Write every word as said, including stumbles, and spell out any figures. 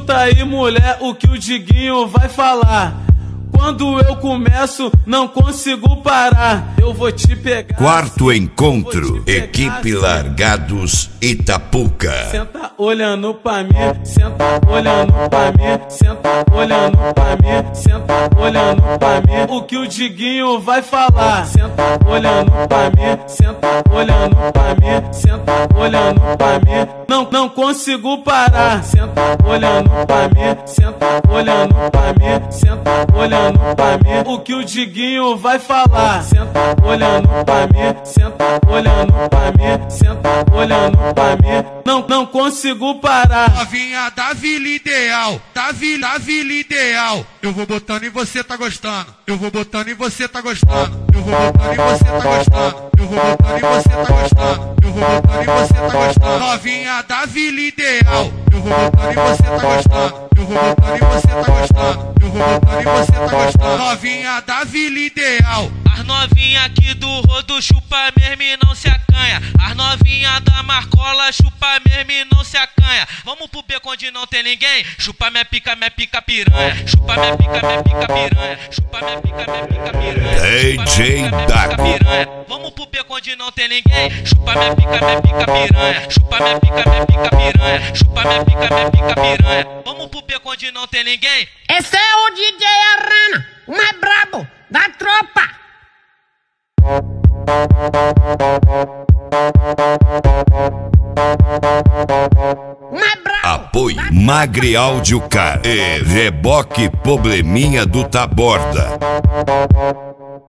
Escuta aí, mulher, o que o Diguinho vai falar. Quando eu começo, não consigo parar. Eu vou te pegar. Quarto encontro, equipe Largados Itapuca. Senta olhando pra mim, senta olhando pra mim, senta olhando pra mim, senta olhando pra mim. O que o Diguinho vai falar. Senta olhando pra mim, senta olhando pra mim, senta olhando pra mim. Não, não consigo parar. Senta olhando pra mim, senta olhando pra mim, senta olhando pra mim. O que o Diguinho vai falar. Senta olhando pra mim, senta olhando pra mim, senta olhando pra mim. Não, não consigo parar. Novinha da Vila Ideal, da Vila, da Vila Ideal. Eu vou botando e você tá gostando. Eu vou botando e você tá gostando. Eu vou botando e você tá gostando. Eu vou botando e você tá gostando. Eu vou botando e você tá gostando. Novinha da Vila Ideal. Eu vou botando e você tá gostando. Eu vou botando e você tá gostando. Eu vou botando e você tá gostando. Novinha da Vila Ideal. As novinha aqui do rodo chupa mesmo e não se acanha. As novinha da Marcola chupa mesmo e não se acanha. Vamos pro beco onde não tem ninguém. Chupa minha pica, minha pica piranha. Chupa minha pica, minha pica piranha. Chupa minha pica, minha pica piranha. D J Dago. Vamos pro beco onde não tem ninguém. Chupa minha pica, minha pica piranha. Chupa minha pica, minha pica piranha. Chupa minha pica, minha pica piranha. Vamos pro beco onde não tem ninguém. Esse é o D J Arana, o mais brabo da tropa. Apoio Magre Áudio Car e Reboque Probleminha do Taborda.